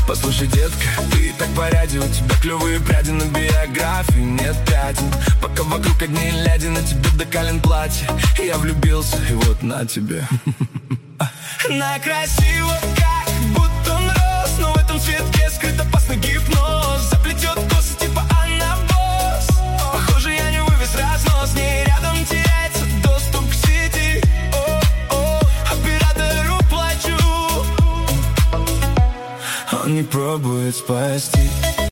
Послушай, детка, ты так по радио, у тебя клевые пряди на биографии, нет пятен. Пока вокруг одни ляди, на тебе до колен платье. Я влюбился, и вот на тебе. На красиво, как будто он рос, но в этом цветке скрыт опасный гипноз. Заплетет косы типа анабос. Похоже, я не вывез разнос, с ней рядом теряется доступ к сети. Оператору плачу, он не пробует спасти.